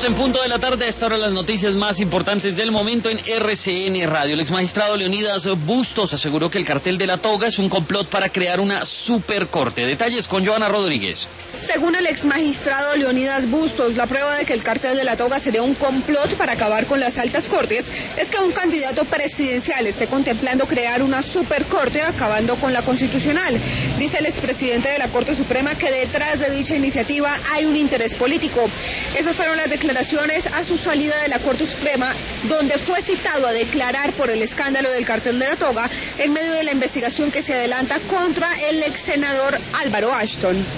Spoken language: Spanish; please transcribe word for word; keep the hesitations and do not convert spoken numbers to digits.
Dos en punto de la tarde, esta hora las noticias más importantes del momento en R C N Radio. El exmagistrado Leonidas Bustos aseguró que el cartel de la toga es un complot para crear una supercorte. Detalles con Joana Rodríguez. Según el exmagistrado Leonidas Bustos, la prueba de que el cartel de la toga sería un complot para acabar con las altas cortes es que un candidato presidencial esté contemplando crear una supercorte acabando con la constitucional. Dice el expresidente de la Corte Suprema que detrás de dicha iniciativa hay un interés político. Esas fueron las declaraciones a su salida de la Corte Suprema, donde fue citado a declarar por el escándalo del cartel de la toga en medio de la investigación que se adelanta contra el ex senador Álvaro Ashton.